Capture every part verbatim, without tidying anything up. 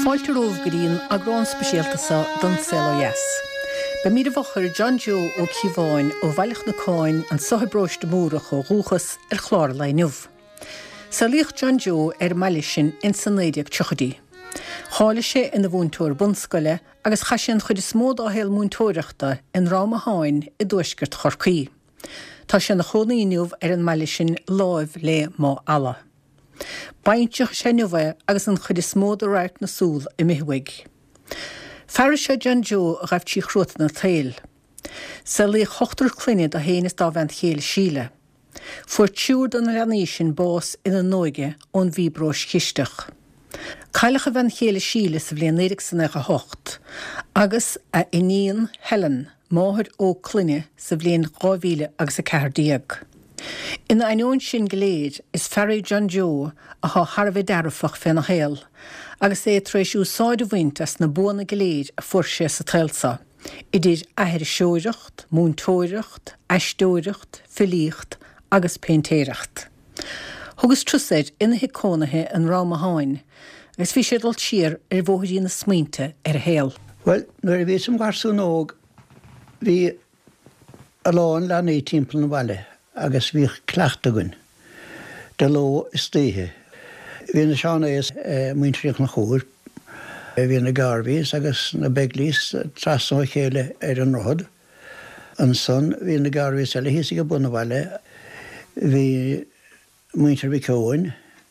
Fáilte rómhgrín a grán spesialtasa don Celoias. Be míad bhachar John Joe ó Cíbháin ó Bhailech na Cáin an sothebróis de múrach ó rúchas ar chlár leiniuh. Salíoch John Joe ar maiilisin in sannéideach tuchadí. Chála sé ina bhúntúir bunscoile agus chaisian chud is mód áhéal múntúireachta in Ráma Háin i dúisgurt Chorcaí. Tá sé na chonaíniuh ar an maiilisin láimh le má alla. Bainteach sé nuha agus an chud is mód a ráit na súl i mithhuig. Fear sé John Joe a raibh tí chrút na tail. Salí chochttar cluine a héananis dá bhaint chéal síle. Fuair tíúr don leanísin bás ina nóige ón bhíbrós chiisteach. Cailecha bhain chéal síle sa bblion éireach san a hocht, agus a iníon Helen máthir ó cluine sa bblion gámhíle agus a ceardíag. Ina ainón sin goléad is fearú John Joe a há Harbh dearfach fé na héal, agus é tréisiú sáid a bhaint as na buna goléad a fuair sé sa tailsa. Idir aheir seoireacht, múntóireacht, eistóireacht, filíocht agus péintéireacht. Thugus trusaid ina hicónathe an Ráma Háin, agus bhí sé dul tír ar bmhóirí na smaointe ar a héal. Well, nuair a bhí som garsún óg, bhí a láin leanaí timpeall na Bhaile, agus bhí cleachtagan de ló is títhe. Bhí na seánna is muinteach na chóir, bhí na garbhís agus na beglís trasó chéile ar an rohad. An son bhí na garbhís eile híos go buna Bhaile, bhí muintear bhí cóin.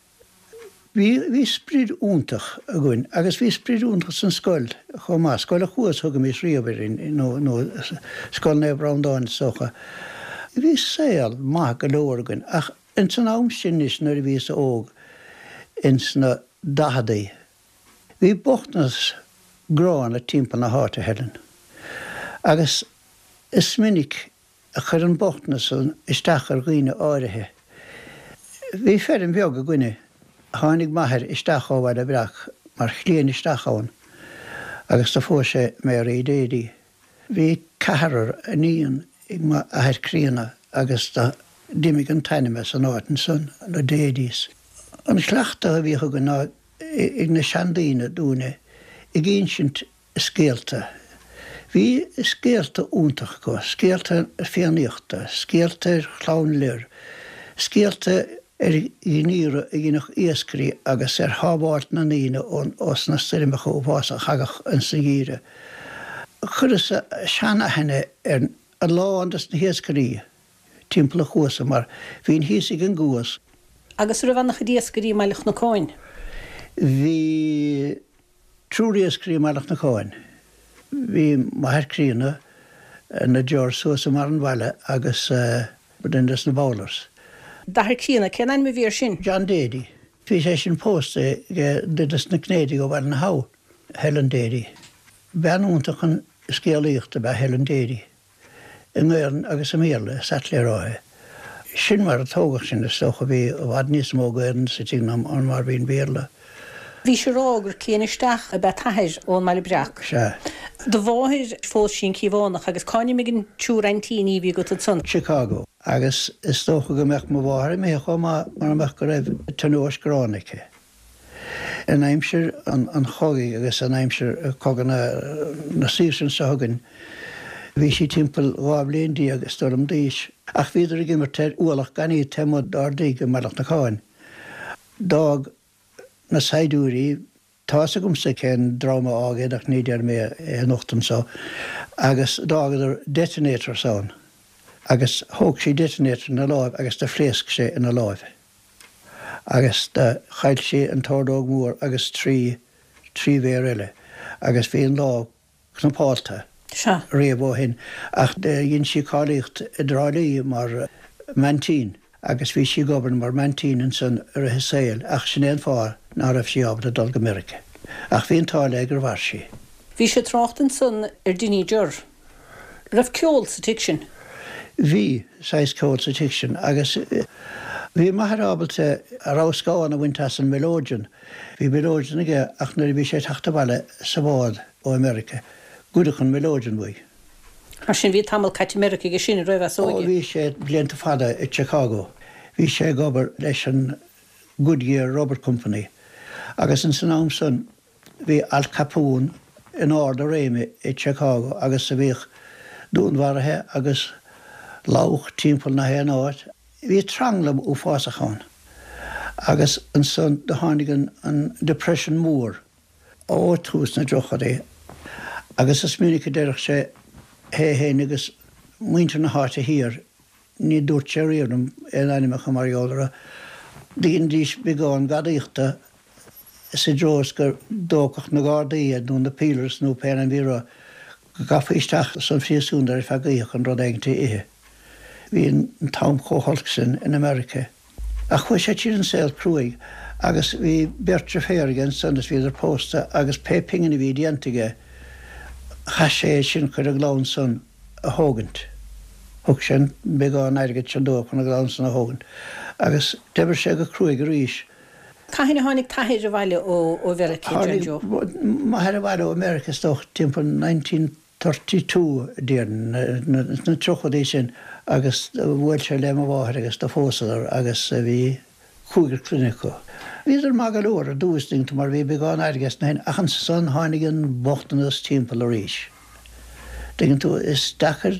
Bhí spríd úntach a gúin, agus bhí spríd úntach san scoil, chomá, scoil a chuas thugam is riomhir nó scoil na Bramdáin socha. Bhí saoil maith go leor gúin, ach in san am sin is nuair bhí sa óg in sna dahadaí. Bhí bochtnas grán a timpeall na háta Helen. Agus is minic a chur an bochtnas an isteach ar ghuine áirithe. Bhí fer an bheag a gúine, tháinig maithir isteach áhhaid a bhreach mar chlíon isteach áin, agus tá fór sé mé ar édéidí. Bhí cearar a níon ag ma ahead críanna agus tá dimig an tainime san áitin san na déidís. An chleachta a bhí go ná ag na seandaíine dúine ag ancient scéalta. Bhí scéalta úntach go, scéalta féaníochta, scéalta chlán léir, scéalta ar gníire a gínach éascarí agus ar hábháirt na níine ón os na stirimeach ó bhása chagach an sa gíre. Churas a seanahenne ar a láandas na héascarí timpeall a chuasa mar bhín híosig an gúas. Agus ru bhannach a díascarí Bhailech na Cáin? Bhí trúríascarí Bhailech na Cáin. Bhí maithir críanna na deor suasa mar an Bhaile agus budindas na báilars. Dahar cíanna, ceann mi bhíar sin? John Dédy. Bhí sé sin pósta didas na cnéide go bhar na há, Helen Dédy. Bean úntach an scéalaíochta be Helen Dédy. In gáireann agus a méle sat le ráthe. Sin mar a tógach sin is socha bhí a bhhad níos mó gáireann sa tígnam an mar bhíon béle. Bhí sé rágur céan isteach a bheith taithir ón Mhaile Breach. Se. Do bháthir fós sin Cíbhánach agus cáinne mé an túraintíí bhí go san. Chicago. Agus is tócha go meach mo bháthir mé chu mar meach go raibh tanúis gránice. In aimsir an chogaí agus an aimsir cogan na sísan sa thugann, bhí sí timpeall ghábhlíondí agus stom díis, ach bhíidir a gimar teir ualach ganí temod ardaí go Bhailech na Cáin. Dag na saidúirí tása gomsa cén drama ágad ach níidir mé nochtam sa, agus dágadar detonator saon. Agus thóg sí detonator na láimh agus de phléasc sé ina láimh. Agus de chail sé an tórdóg mór agus trí trí bhéir eile, agus bhí an lá knapáilta réabh hin, ach de dhéon sí cáilíocht i drálaí mar mantín, agus bhí sí gobarn mar mantín an san ar a hisail, ach sin éon fáir ná raibh sí ábhar a dul go America. Ach bhí an tála gur bhar sí. Bhí sé tráchtan san ar duine deor. Raibh ceol sa tic sin? Bhí sais ceol sa tic sin, agus bhí maithrábailte a ráscáin a bhaintas an melódian. Bhí melódian aige ach nuair bhí sé teachta Bhaile sa bhád ó America. Gúdach an melódian bhí. Ar sin bhí tamil caite America go sin roimh sóige? Ó, bhí sé blianta fada i Chicago. Bhí sé gobar leis an Goodyear Rubber Company. Agus an san am son bhí Al Capone in áda réime i Chicago agus sa bhíh dúnmharthe agus lách timppel na hen áit. Bhí tranglam ó fásachán. Agus an son de hánigan an depression mór ó tús na drocha é. Agus is minic deirech sé hé héin agus muinte na háte hir, ní dúirt sé riadm in animecha marjólara. Dín dís begáin gadaíochta sa drós gur dócach na gádaí dún na pílars nó pen an bhíra gafaísteach san fiosúndar fe gaíoch an rud eigentí ihe. Bhí an tam chóholgsin in America. A chu sé tír an saoil cruaig, agus bhí Bertre Féirgen sandas bhíidir pósta agus pépingin i bhí diantige cha sé sin chuir a glán son a hógant. Thug sin beáin airgad sin dó chun a glán son a hógant. Agus debar sé go cruaig a ríis. Caithna tháinig taithir a bhaile ó ó bheice John Joe? Má head a bhaile ó America stoch timp nineteen thirty-two dían na trochadí sin agus bhfuil sé le a bháthir agus do fósadar agus bhí chúgur clinico. Bhíidir má go leir a dúisting mar bhí beáin airgas na hen achan san tháinigin bochtanas timppel a ríis. Dingin tú is dachar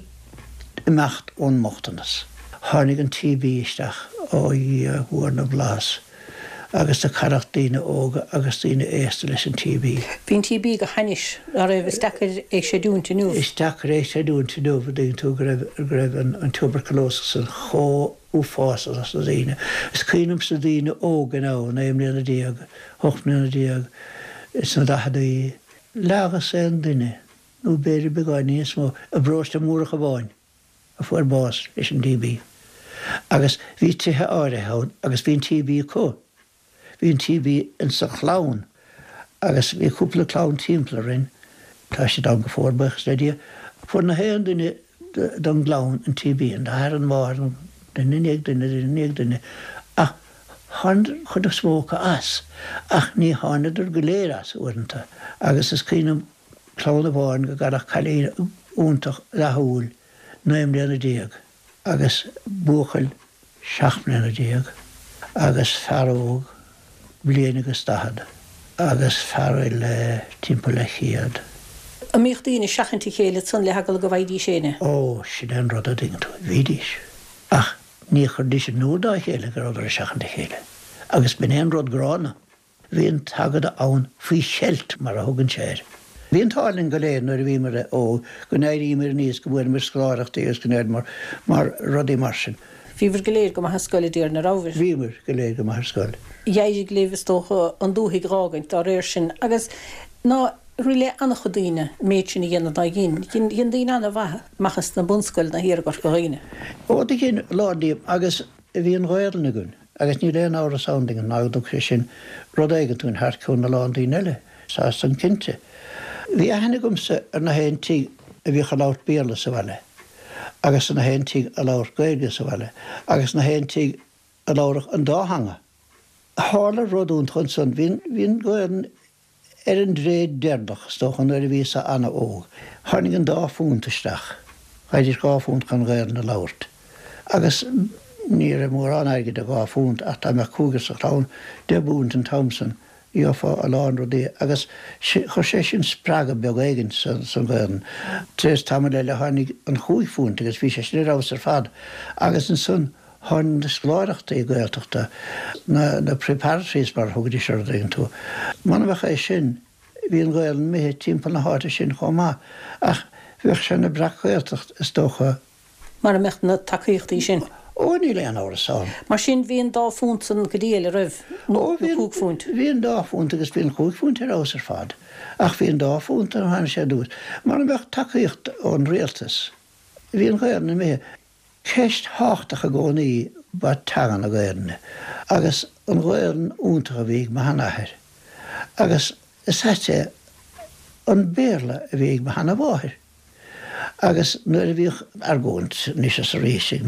imecht ón mochtanas. Tháinigin T B isteach ó bhuair na blas. Agus de carachtaíine óga agus tíine éasta leis an T B. Bhín T B go hainis a raibh isteachar é sé dúnta nuamh. Isteachar é sé dúnta nuamh dingin tú greibh an tuberculósis an chó ú fásas as na dtíine. Is cínum sa dtíine óga ná naim líana díag, hoch líana díag, is na dachadaí leagas é an duine nó béidir begáin níos mó a bróiste múracha bháin a fuair bás leis an T B. Agus bhí tithe áirithe agus bhín T B có. Bhín T B in sa chlán agus bhí cúpla chlán timpplarin tá sé dá go fórbachs ledia fu na héan duine don glán an T B an thar an mhar den inéag duine inéag duine ach chud a smóca as ach ní hánaidir go léir as uanta agus is cíanam chlán a bháin go garach chaléine úntach lethúil naim léana díag agus búchail seach léana díag agus fearóg bliana agus stahad, agus fearil le timppel le chiad. A míocht daoine seachantí chéile san le hagal go bhaidí séine? Ó, sin an rud a dingin tú, bhídís. Ach, ní chur dís nó dá chéile go rud a seachantí chéile. Agus bin éon rud grána. Bhíon tagad a ann faoi seilt mar a thugann séir. Bhíon tálinn go léir nuair a bhí mar ó go néirí mar níos go bhfuil mar scláireachtaí agus go néir mar mar rudí mar sin. Bhíhar go léir go maithe scoile díar na rábhar? Bhímar go léir go maithe scoile. Dhéidir léomh tócha an dúthaigh rágaint á réir sin agus ná rilé annach chu daoine méid sin dhéanana dá gin. Gin daoine anna bhathe machchas na bunscoil na hir go goghine. Ó d cin ládíam agus bhí an ghairna gunn, agus ní léon ára sounding an nágdú sé sin rud éige tún thart chun na lándaí eile, sa san cinnte. Bhí ahanana gomsa ar na héintí a bhí chaláirt béala sa bhaile. Agus na héintí a láir gaige sa bhaile, agus na héintí a láirech an dáhanga. Hála rodún chun san bhín bhín goin ar an dréad deirdach stochan ar a bhí sa anna óg. Tháinig an dá fúntaisteach, chaidir gá fúnt chun gair na láirt. Agus ní a mór anaigid a gá fúnt ach tá me cúgur sa chlán de Boonton Thompson í fá a lán rodí agus chu sé sin sppraga beag éigen san gairin. Trés tam le le tháinig an chúig fúnt agus bhí sé sin rás ar fad agus an sun hán de sláireachta i gaiilteachta na na preparatories mar thugadí seir dagin tú. Mana bhecha é sin bhí an gaiil mé timppel na háte sin chomá ach bhíoh sin na brachgaiilteacht is dócha. Mar a mecht na takeíochtaí sin? Ó ní leon ára sáil. Mar sin bhíon dá fúnt san go déal a raibh nó cúg fúnt? Bhíon dá fúnt agus bhíon cúg fúnt ar ás ar fad. Ach bhíon dá fúnt ar hána sé dús. Mar a bheith takeíocht ón réaltas. Bhíon gaiil na mé ceist háchtach a gcónaí ba tagan a gaiirne. Agus an gaiirn úntacha bhíh me hanathir. Agus is hete an béirle a bhíh me hana bháthir. Agus nuair a bhíh ar gcónt níos a réisig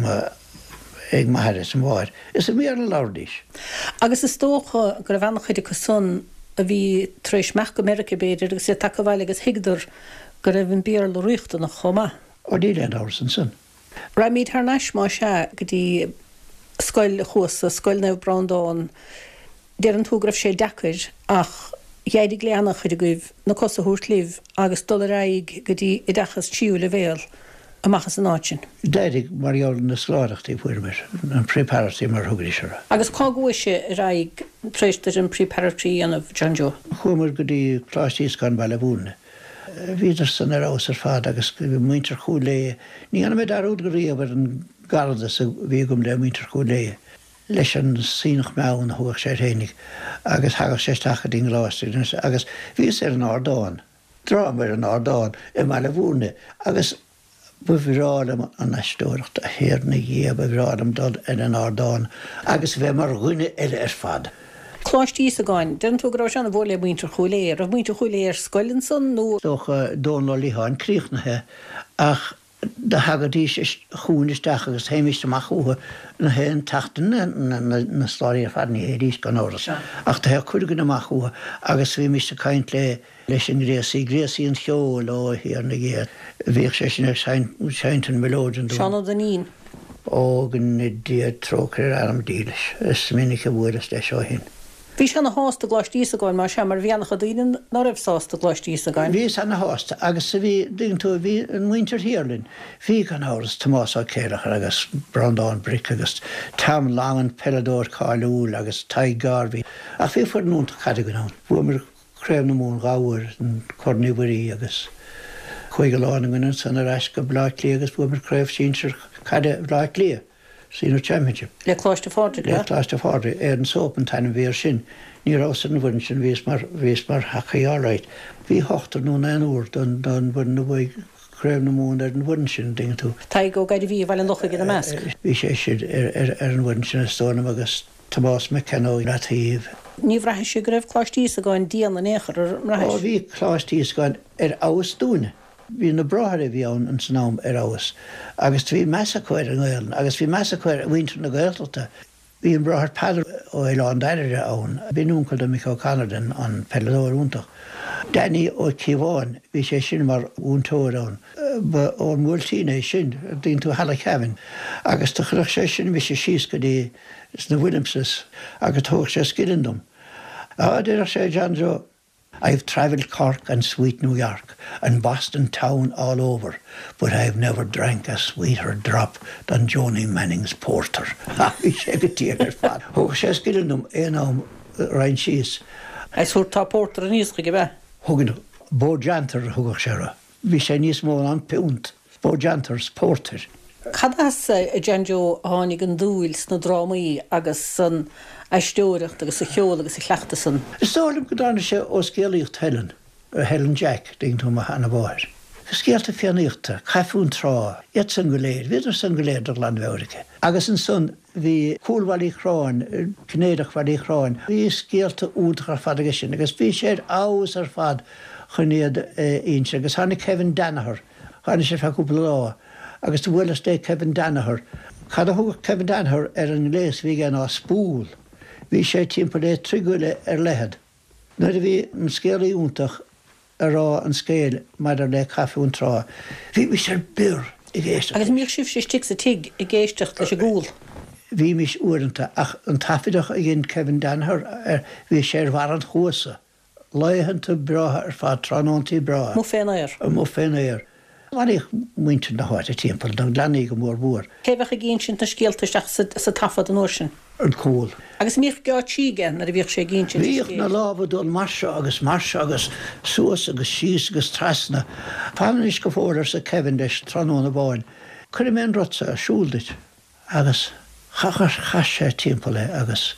ag maithir sem bháir. Is a mé an lárdís. Agus is tócha gur a bhenach chuide go son a bhí tréis meach go America béidir agus sé take bhile agus hiigdar go raibh an béir le ruachta nach chomá. Ó dí leon áras an son. Ra míid th neis má se go dtí scoil chuasa, scoil neh Browndáin, déar an túgrah sé decair ach Ghéidir léanach chuide goibh na cosa thuirtlíh agus dul raig go dtí i d dachas tíú le bhéal amachchas an áitin. Déidir marall na sláireachtaí fuairmir an preparaí mar thugraisiire. Agus cá goise raig préistar an preparatí anmh John Joe. Chumar go dtí chláistíos gan bailile bhúna. Bhíidir san ar ás ar fád agus muintear chuúlé. Ní anna méid arúd go riamh ar an garda sa bhí gom le muintear chuúlé. Leis an sínach meán thuach sé rénig agus thagah sé tacha dín láiste agus bhís ar an ádáin. Drá mar an ádáin i meile bhúna agus bhrálam an eistóireacht a héir na dhé bhrálam dod in an ádáin agus bheith mar ghuine eile ar fad. Chláistí a gáin, den tú grá seanna bhla muintear chuléir, a muintear chuléir scoilinn san nó Dócha dónlálíáin críochnathe ach de hagadtí chuúnisteach agus héimiisteach chuha na hen tatan na sláir fadní éís gan áras. Ach tá chugan amach chuha agus bhí mis caiint le leis an gréasí gréasí an cheol ó hir na ggéad. Bhíh sé sin seintan melódin. Seanna den ín. Ó gan dí trócir am dílis. Is minic a bhuiras de seo hin. Bhí sena hásta gláistí a gáin mar sem mar bhíanach a daoine ná raibh sásta gláistí a gáin. Bhí sanna hásta agus sa bhí ding tú bhí an muintear hiarlinn. Bhí gan áras Tomás á céireach agus Brandán Bric agus Tam Langan Pelador Cáilúil agus Taig Garvey. A bhí fuair núnta chaide go ná. Bhua mar chréim na mún gáhar an corníbarí agus chuig go lána gine san ar eis go bláitlí agus bhua mar chréibh sínsir chaide bláitlí. Senior Championship. Le Cláiste Fádraigh, Le Cláiste Fádraigh ar an sópan tainna bhíar sin. Ní rásan na bhain sin bhís mar bhís mar hachaí áráid. Bhí hoachtar nó na úr don don bhain na bhaid chréim na mún ar an bhain sin ding tú. Tá go gaidir bhí bhil an locha gin a measc. Bhí sé siad ar ar an bhain sin stónam agus Tomás McKenna natíh. Ní bhreithe sé go raibh chláistí a gáin díana na éair ar mreithis. Ó bhí chláistí a gáin ar áhas dúna. Bhí na brathir bhí ann an snám ar áhas. Agus bhí measa chuir an gáil, agus bhí measa chuir a bhaintear na gailtalta. Bhí an brathir pedal ó Eilán Deireadh ann. Bhí núncail do Michael Canadan an Pelador úntach. Danny ó Cíomháin, bhí sé sin mar úntóir ann. Ó múltína sin, dín tú hala ceann. Agus tá chruach sé sin bhí sé síos go dtí na Williamses agus tóg sé skidindum. Á deireadh sé John Joe. I've travelled Cork and sweet New York and Boston town all over, but I've never drank a sweeter drop than Joni Manning's porter. Bhí sé go tíar ar fad. Thug sé scileanum éanam Ryan Shees. Eis thuair tá porter a níos go bheith. Thugann bójantar thugach sé. Bhí sé níos mó an punt. Bójantars porter. Cad as a John Joe a tháinig an dúils na drámaí agus san eistóireacht agus a cheol agus i chleachta san. Stálim go dána sé ó scéalaíocht Helen, Helen Jack, ding tú hana bháir. Scéalta fianaíochta, caifún trá, iad san go léir, viidir san go léir ar Landmheirice. Agus an son bhí cúlhhailí chráin, cnéadach bhailí chráin, bhí scéalta údach ar fad agus sin, agus bhí sé áhas ar fad chunéad ionse, agus hána Kevin Danaher, hána sé feúpla lá. Agus tú bhfuil dé Kevin Danaher. Cad a thugah Kevin Danaher ar an léas bhí gan á spúl. Bhí sé timppla é trigúile ar lehead. Nuair a bhí an scéalaí úntach a rá an scéal mar ar le caifún trá. Bhí bhí sé bur i ggéisteach. Agus míoh sibh sé stig sa tig i ggéisteach leis a gúil. Bhí mis uaireanta ach an tafideach a gin Kevin Danaher ar bhí sé ar bhar an chuasa. Leihananta bratha ar fad tránántaí bratha. Mó féin éir. Mó féin éir. Bhain ich muinte na háit a timppla don leanaí go mór bhór. Céibh a géint sin tá scéaltaisteach sa tafad an orsin. An cúil. Agus míoh gá tíige na a bhíoh sé géint sin. Bhíoh na lábhadún marse agus marse agus suas agus síos agus trasna. Pánis go fór ar sa Kevin leis tróna bháin. Cuir mé rotsa a siúldait agus chachar chas sé timppla agus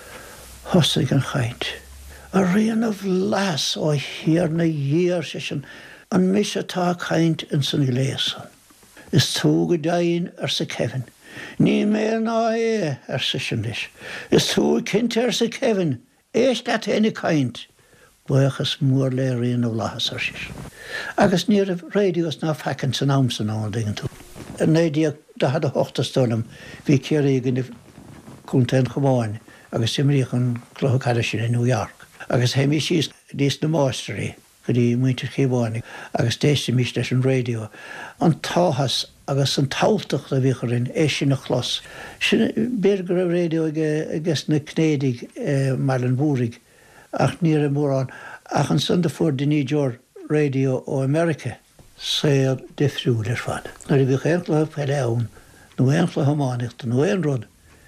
thosaigh an chaint. A rianamh las ó hir na dhéir sé sin an mis atá chaint in san gléasan. Is tú go dainn ar sa Kevin. Ní mé ná é ar sa sin leis. Is tú cinnte ar sa Kevin. Éis dat éna chaint. Buchas mór le rianamh lahas ar sis. Agus ní a réidios ná fecinn san amsan á dingin tú. An éideag da had a hochtastónam bhí céirí gin cúntainn chomáin agus simríoch an chlóchada sin in New York. Agus héimi síos dís na máisterí go dtí muintear chéháinnig agus déiste mís leis an radio. An táthas agus an táilteach a bhíchar é sin na chlos. Sin béir go raibh radio agus na cnédig mar an búrig ach ní a mórrán ach an sunda for the New York Radio ó America séir difriúil ar fad. Nuair a bhí chéircla peile ann, nó éanchla hamánicht, nó éan rud,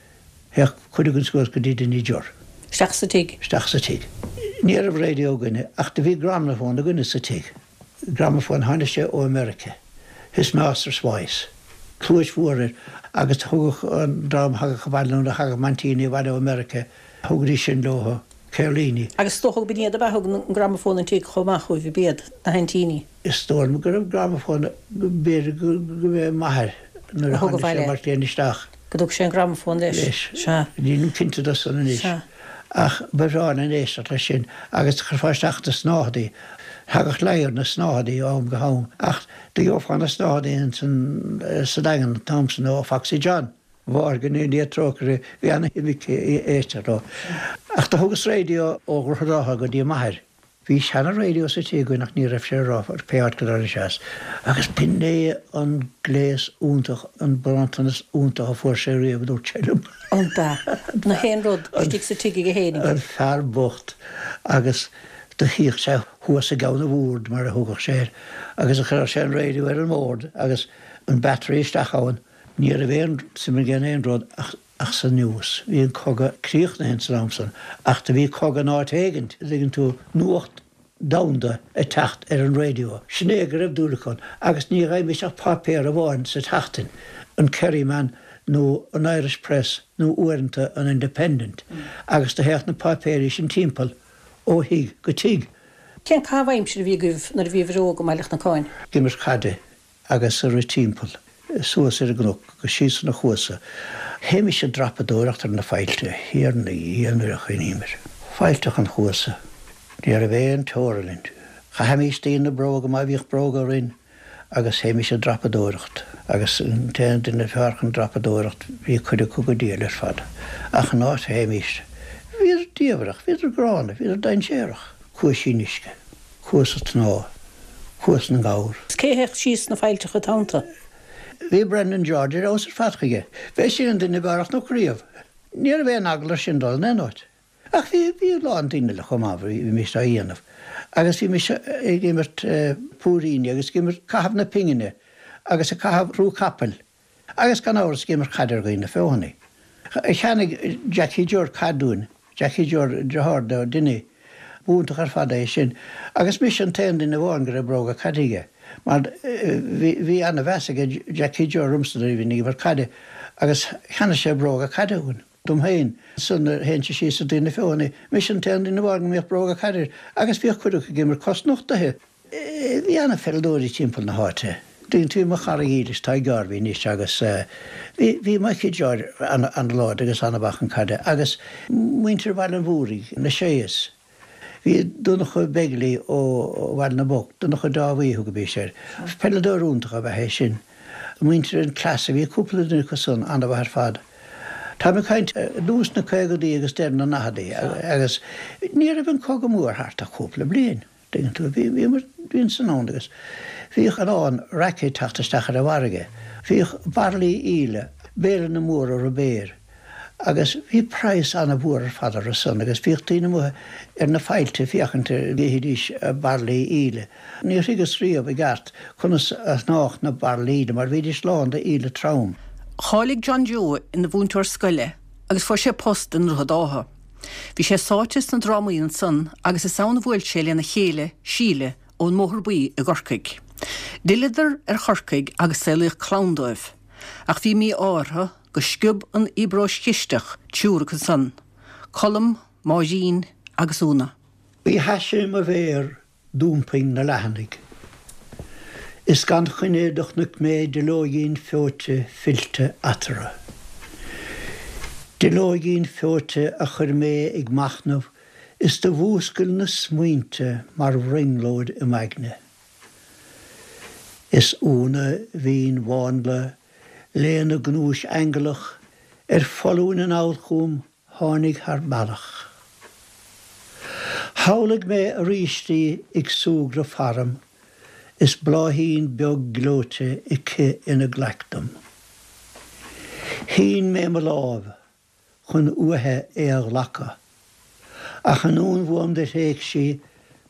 heach chuidigann scoil go dtí New York. Steach sa tíg. Steach sa tíg. Níar a radio gine, ach de bhí gramafón a gine sa tíg. Gramafón haine sé ó America. His master's voice. Clúis fuair agus thugach an drám haga chabailún a haga mantíine bhaid ó America, thugarí sin lótha, Carolini. Agus tóchag bíad a bheithg an gramafón an tíg chomach chuh bíad na hentíine. Is storm go raibh gramafón béad go bheith maithir nuair a haine sé mar téana isteach. Godug sé an gramafón leis. Leis. Díanam cinnte das an inis. Ach beráin an éis a sin agus chu fáisteach na snádaí. Hagach leir na snádaí ám go hám. Ach de gheofán na snádaí san sa dagan Thompson ó Foxy John. Bhar gan ní trócar bhí anna himmic éiste rá. Ach tá thugus radio ó gur rátha go dtí maithir. Bhí seanna radio sa tí go nach ní raibh sé rá ar peart go ar seas. Agus pinné an gléas úntach an brantanas úntach a fuair sé riamh dú teilm. An da. Na héan rud stig sa tíig go hénig. An fear bocht agus de híoch sé thuas a gána bhúrd mar a thugach sé. Agus a chuir sé an radio ar an mórd agus an batterí isteachán. Ní a bhéon sim gan éon rud ach, ach sa nuas. Bhí an coga críoch na hens Ramson. Ach de bhí coga náit éigent. Ligan tú nuacht daunda a tacht ar an radio. Sné go raibh dúlachán. Agus ní raibh mis ach papéir a bháin sa tachtain. An Kerryman nó an Irish Press nó uaireanta an Independent. Mm. Agus de heach na papéir sin timppel ó hí go tíg. Cén cáhhaim si a bhí guh nar bhí bhró go maileach na cáin? Gimar cade agus ar a timppel. Suas ar a gnúc go síos na chuasa. Héimi sé drapadóireachtar na feilte, hir na dhéanúir a chuníimir. Feilteach an chuasa. Ní ar a bhéon tóirlind. Cha haimi stíon na bróga má bhíoch bróga rin, agus héimi sé drapadóireacht. Agus téan in na fearchan drapadóireacht bhí chuide cúga díal ar fad. Ach an áit héimiist. Bhír díomhreach, bhír grána, bhír dain séireach. Cuas síniske, cuas a tná, cuas na gáir. Céhecht síos na feilteach a tánta? Bhí Brendan George ar ás ar fatchaige. Bheith sin an duine barach nó críomh. Níor a bheith aglar sin dal nenóid. Ach bhí bhí láin duine le chomabhar bhí mis a dhéanamh. Agus bhí mis ag gimmert púríine, agus gimmert cahabh na pingine, agus a cahabh rú capel. Agus gan áras gimmert chadar gaoine féhannaí. Cheannig Jackie George cadún, Jackie George drehard duine, búntach ar fada é sin. Agus mis an téan duine bháin go raibh bróga cadige. Maar bhí anna bhesaige Jackie George rumstada bhí níomhar cade, agus cheanna sé bróga cadeún. Dúm hain sunna hénte sí sa duine féhannaí, mis an téan duine bháin míoh bróga cadir, agus bhíoh chuideach a gimmar cosnachtathe. Bhí anna feildóirí timppel na háte. Dún tú mo charigílis tá garbhí níos agus bhí Michael George an láid agus anna bachan cade, agus muintir bhail an bhúraí na séas. Bhí dúna chu beglí ó bhail na bog, dúna chu dáhíú go bí séir. Peladóúntacha bheit hé sin. Muintir an clasa bhí cúpla duna chu sun anna bhar fad. Tá me caint dús na chugadí agus déir na nahadaí, agus ní a bhín cóga mór hart a cúpla blion. Dingan tú bhí mar dún san ánagus. Bhíoch an án racé tataisteachar a bharige. Bhíoch barlaí íle, béle na mór ar a béir. Agus bhí preis anna bhór fadar a son, agus bhíoch tína mu ar na feilte fiochananta bhíhidís barlaí íle. Ní rigus riamh i gart chunas a nach na barlaíide, mar bhíidir sláán de íle trám. Chálig John Joe in na bhúntóir scoile, agus fuair sé post in rudaátha. Bhí sé sáitis na drámaíon san, agus is saona bhfuil sé le na chéile, síle ón móthir buí i gorcaig. Dilidir ar chorcaig agus séalaíoch clowndóibh, ach bhí mí átha go sciúb an ibrós chiisteach tiúrach an san, colm, máidín agus úna. Bhí heisiim a bhéir dúmpaing na lehannig. Is gan chuinéadach na mé de lógén féote filte atara. De lógén féote a chur mé ag machnamh is de bhúscail na smuointe mar ringlóid i meagne. Is úna bhín bháinle léana gnúis engelach ar folún an áilchúm tháinig haar bailach. Hálaigh mé a ríistí ag súgra faram, is bláhín beag glóte i ce ina gleachtam. Hín mé me láb chun uathe é a lacha, ach an ún bhuam de réic sí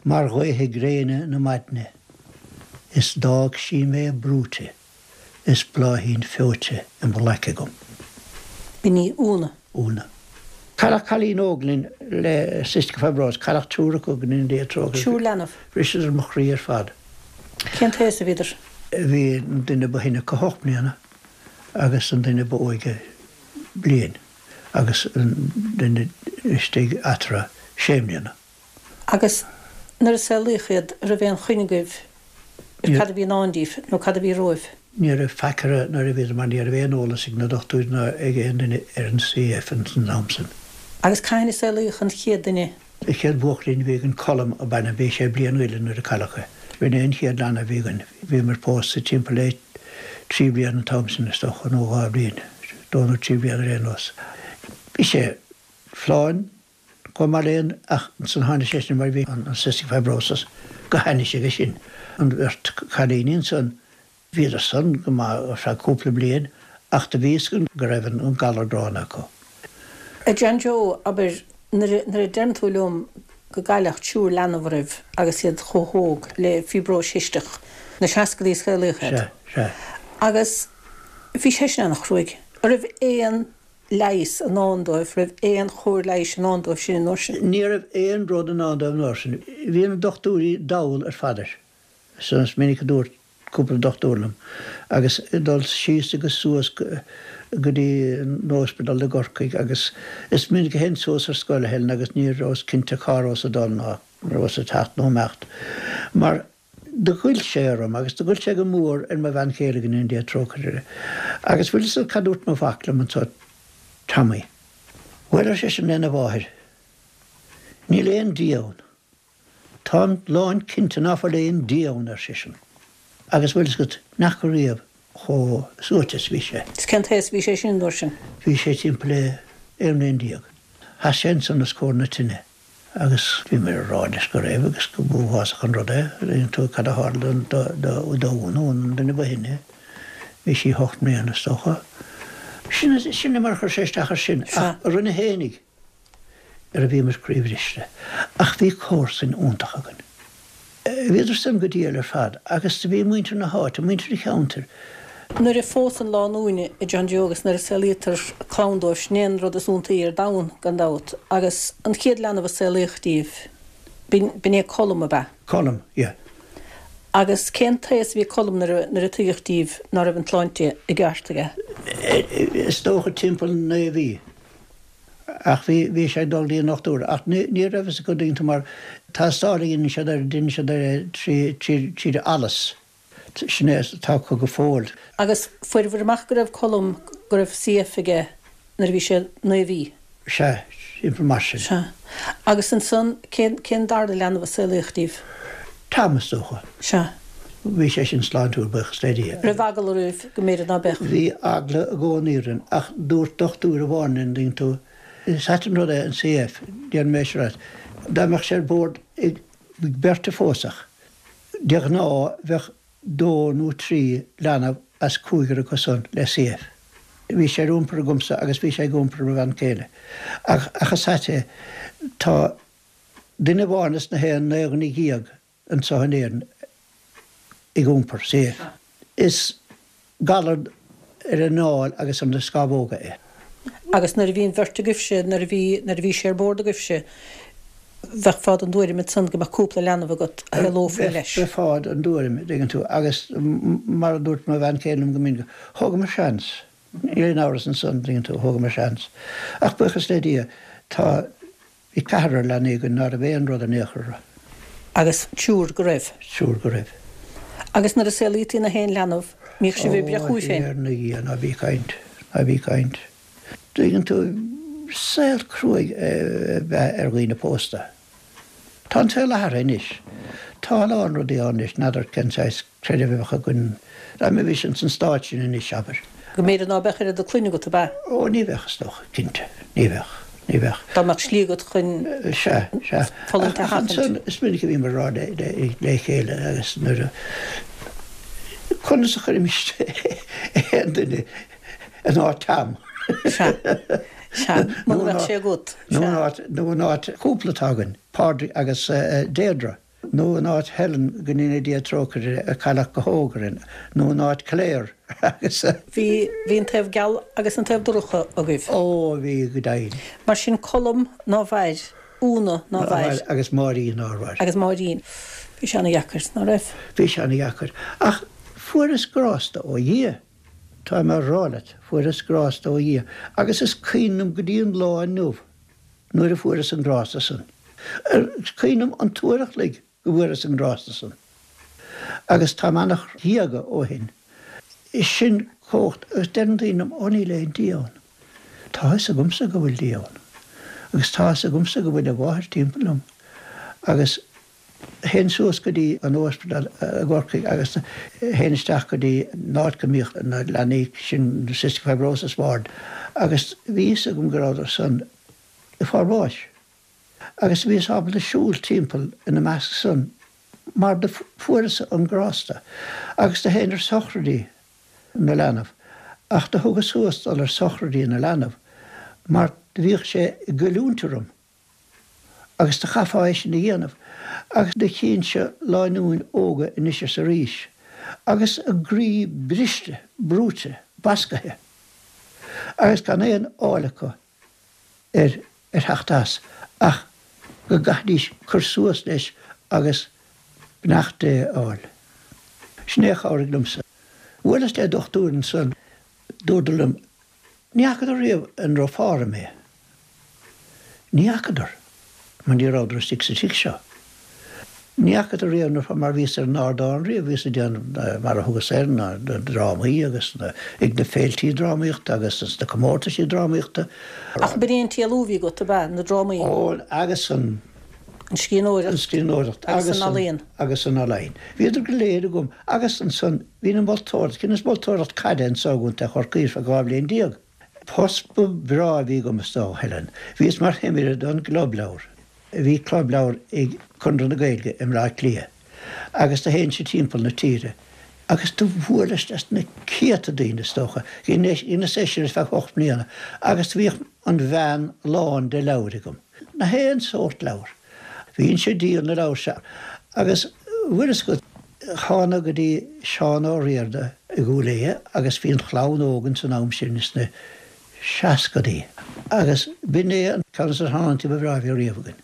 mar roithe gréine na maidne. Is dag sí mé brúte, is bláhín féute in bolacha gom. Bíní úna. Úna. Calach chalín óglinn le sixth February, calach túra ógan in dé tróg. Siúr lenah. Rishis ar mochrí ar fad. Cén théas a viidir? Bhí duine ba hinna cohochmníana, agus an duine ba óige blian, agus duine istig atra séimníana. Agus nar sé líchiad ar a bhéon chuinegah ar cad a bhí nándíh nó cad a bhí roimh. Níor a fecara nar a bhíidir mar níor a bhéon ólas ag na dochtúna ag éon duine ar an C F an san námsan. Agus caiine sé líoch an chiad duine? I chéad buachlín bhí an colm a baina bé sé blian uilen ar a calacha. Bhín éon chiad lena bhígan, bhí mar post sa timpplaid trí blian an Thompson is doch an ógá blian, dónú trí blian ar éon os. Bhí sé fláin, go mar léon ach san hána séisna mar bhí an sixth February go haine sé go sin. An bhirt chalínín san bhíad a san go má fra cúpla blian ach de bhísgan go raibhann an galardrána go. A John Joe aber nar a dernúlumm go gaiileach túr lenahraibh agus iad chothóg le fibrós hiisteach na seacadí chéalacha. Agus bhí sé nach chruig. Rih éon leis an ándóibh, rih éon chóir leis an ándóibh sin in Norsin. Ní rah éon brod an ándóibh Norsin. Bhí an dochtúí dáil ar fadar. Sons minic a dúirt cúpla dochtúlam. Agus dul síos agus suas go dtí nóspedal le gorcaig agus is minic a hen suas ar scoile helen agus ní rás cinnte chárás a dal ná rás a tacht nó mecht. Mar de ghuiil sé arm agus de ghuiil sé go mór ar ma bhain chéalagan in dé trócaire. Agus bhfuil is cadút má bhaclam an tá tamí. Bhfuidir sé sem lena bháthir. Ní léon díón. Tá láin cinnte náfa léon díón ar sisin. Agus bhfuil is go nach go riamh cho suatas bhí sé. Is cén théas bhí sé sin Norsin? Bhí sé timplé ar na díag. Tá sé san na scóna tinine. Agus bhí mar ráidir go raibh agus go búhás an rudé, réon tú cad a hálan dáúnún duna ba hinne. Bhí sí hocht mé na stocha. Sinna sinna mar chu séisteachar sin. Ach rinne hénig ar a bhí mar críomhriiste. Ach bhí cór sin úntachagan. Bhíidir sam go díal ar fad, agus tá bhí muintir na háit, a muintir i cheantar. Nuair a fós an láúine i John Joe agus nar a selítar cládóibh snéan rud is úntaí ar dain gan dát, agus an chéad lena bh selíochtíomh bin é colm a bheith. Colm, ie. Agus cén théas bhí colm nar a tuíochtíomh nar a bhain tláinte i gceartaige. Is dócha timppel na bhí. Ach bhí bhí sé dul díon nachtúra. Ach ní rahas go dínta mar tá stálaíonn sé ar duine sé tríd alas. Sinné tá go go fóil. Agus fuir bhar amach go raibh colm go raibh siafaige nar bhí sé na bhí. Se, information. Se. Agus an son cén darda lena bh selíochtíomh? Támas dócha. Se. Bhí sé sin sláintúr bech stédí. Ra bhagal roimh go méad ná bech. Bhí agla a ggóníran ach dúirt dochtúr a bháin dín tú. Satin rud an C F, dían méisirat. Dáach sé bord ag berta fósach. Deag ná bheith dó nó trí lena as cúigar a cosan le C F. Bhí sé rúmpar a gomsa agus bhí sé gúmpar a bhain céile. Ach a saite tá duine bhánas na héan négan i gíag an sahanéan i gúmpar C F. Is galad ar an náil agus an na scabóga é. Agus nar a bhíon bhirta gufse, nar a bhí sé ar bord a gufse, bheith fád an dúirim mit san go bh cúpla leanamh agat a lófa leis. Bheith fád an dúirim digan tú, agus mar dúirt má bhain céanam go mín go, thugam mar seans. Ilíon áras an san digan tú, thugam mar seans. Ach buchas lédí tá i cahar lenaí go nar a bhéon rud a néchar. Agus túr go raibh. Túr go raibh. Agus nar a selítí na héin leanamh, míoch sé bhí breach chuí féin. Ó, na gían, a bhí caint, a bhí caint. Digan tú, sail cruig ar ghuiine pósta. Tá te lehar inis. Tá lán rudí anis, nadar kensáis creideh bhecha gunn. Ra me bhí sin san stáit sin inis aber. Go méad ná bechar a do cluine go ba? Ó, ní bhechas doch, cinnte. Ní bhech, ní bhech. Dáach slígad chun se, se. Fallanta hatan. Is minic a bhí mar rád le chéile agus nuair a chuna sa chuir miste duine an á tam. Se. Se. Má bheith sé gut. Nó náit cúplatágan, pádraí agus déadra. nó an áit Helen gníine dí trochar a chalach go hógarin, nó an áit Claire agus Bhí hín taobh geall agus an taobh drucha a gcuibh. ó bhí go dain. Mar sin colm ná bhaid, úna ná bhaid. agus Marín áhhair. Agus Marín. Bhí seanna dhechart ná raibh. Bhí seanna dhechart. Ach fuair is grásta ó dhé. Tá mar rálat fuair is grásta ó dhé. Agus is cínum go dtíon lá an nuamh nuair a fuair is an grásta san. Cínum an tuaireach lig go bhfuair is an grásta san. Agus tá manach hiaga ó hin. Is sin cócht agus den dínam oní léon díón. Tá is a gumsa go bhfuil díón. Agus tá is a gumsa go bhfuil a bháthir timpelam. Agus hen soos go dtí an óspedal a gcorcaigh agus hen isteach go dtí náid go míocht na leanaí sin cystic fibrosis ward. Agus bhís a gom goráidir san i fárbáis. Agus bhís ábal a siúil timppel ina measc san mar de fuaras an grásta. Agus de héanaar sochradí na leanamh. Ach de thugus suas al ar sochradí na leanamh mar de bhíoh sé goúntarum. Agus de chaáéis na dhéanamh. Agus de chéan se láinúin óga in isise sa ríis. Agus a grí briste, brúte, bascathe. Agus gan éon álacha ar ar theachtas ach go gaithníos chur suas leis agus bneachta áil. Snéach áirigh lumsa. Bhuilas de dochtúrin san dúdalum níachadar riamh an ráfára mé. Níachadar. Man ní ráidir six a six seo. Níachadar riamh nar mar vís ar nádáin riamh vís a déan mar a thugas ar na drámaí agus ag na féiltíí drámaíocht agus na commórtaí drámaíochta. Ach bíon tíalúhí go a bheith na drámaí. Ó agus an An scíóireacht. An scíóireacht. Agus an aléin. Agus an aléin. Bhíidir go léir gom agus an son hín an bhiltóirt, cin is bhiltóireacht caideann ságúnta chorcaír a gáibléon díag. Pospa bhrá bhí go mastá Helen. Bhís mar heimiire don globlaur. Bhí clublaur ag chundra na gailge im rá lia. Agus de héin sé timppel na tíre. Agus do bhualas na céata daoine stocha. Ina séisiir is fe hocht mlíana. Agus bhíoh an bhean lán de laurigum. Na héan sót laur. Bhíonn sé díal na lá se. Agus bhuilas go chána go dtí seán á riarda i gúléie agus bhíon chlán ógan san am sin is na seacadí. Agus binné an caras ar háintí bhráibh ar riamhagan.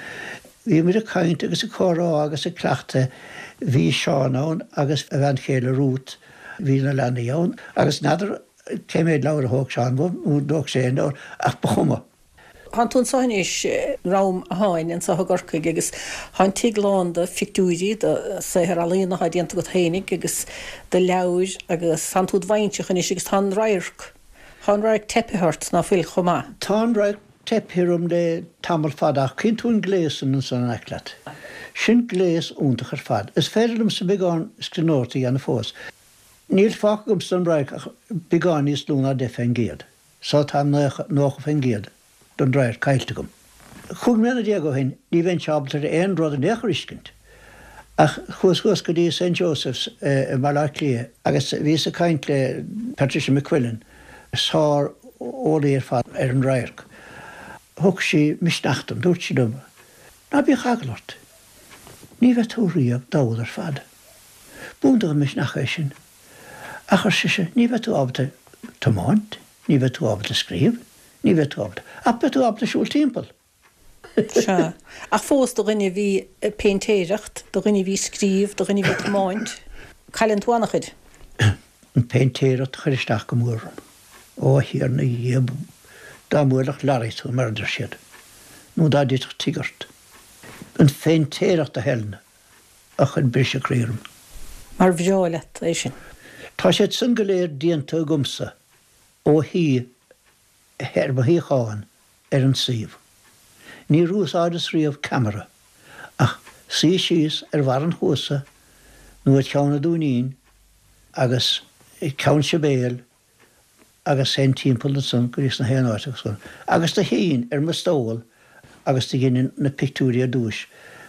Bhí muidir caint agus a chorá agus a cleachta bhí seánán agus a bhean chéile rút hí na lenaíán, agus nadidir céméid leir a thóg seán bh dóg sé nó ach bachuma. Han tún sáis rám a háin in sa gorcaig agus han tiagláán de fictúí de séhar alíonna ha dieanta go hénig agus de leir agus han túd bhaintechan is agus han rairc. Han raig tepihart na fil chomá. Tá raig tephirum de tamil fadach cin tún gléasan an san eiclat. Sin gléas úntach ar fad. Is féidirm sa begáin scrinóirtaí an fós. Níl fachgum san raig begáin is lúna de fengéad. Sá tá nócha fengéad. Don dráir cailtegum. Chúg mena déag hin, ní bhain seabtar éon rud an échariscint. Ach chus chus go dtí Saint Joseph's i mar lá lia, agus bhís a caint le Patricia McQuillan, sár óla ar fad ar an ráirc. Thug sí misneachtam, dúirt sí dom. Ná bí chaglort. Ní bheith túríoh dáil ar fad. Búnda an misneacha sin. Achar siise, ní bheith tú ábata tomáint, ní bheith tú ábata scríb, ní bheith tú ábata. Apa tú ábata siúil timppel. Se. Ach fós do rinne bhí péintéireacht, do rinne bhí scríb, do rinne bhí tomáint. Cailann tú annach chud? An péintéireacht chuiristeach go múram. Ó hir na dhéabú. Dá múlach laréis tú mardir siad. Nó dá ditach tigart. An féintéireacht a helna a chun brise crírum. Mar bheolat é sin. Tá sé san go léir díanta gumsa ó hí herba hí cháin ar an síomh. Ní rús ádas riamh camera, ach sí síos ar bhar an chósa nó a teanna dúnín agus ceann se béal agus sé timppel na sun go rís na héanáiteach sun. Agus tá híon ar ma stóil agus tá gine na pictúrí a dúis.